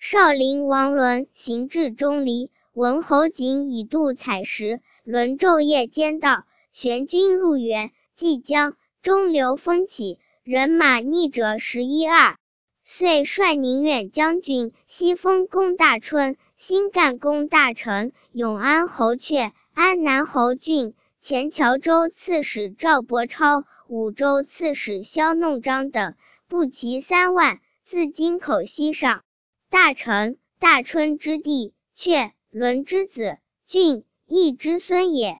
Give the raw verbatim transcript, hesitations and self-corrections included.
少陵王伦行至钟离，闻侯景以度采石，伦昼夜兼道，玄军入援，即将，中流风起，人马逆者十一二。遂率宁远将军西丰攻大春，新干攻大城，永安侯阙、安南侯郡，前谯州刺史赵伯超、武州刺史萧弄章等，步骑三万，自京口西上。大城，大春之地，阙，伦之子，郡，义之孙也。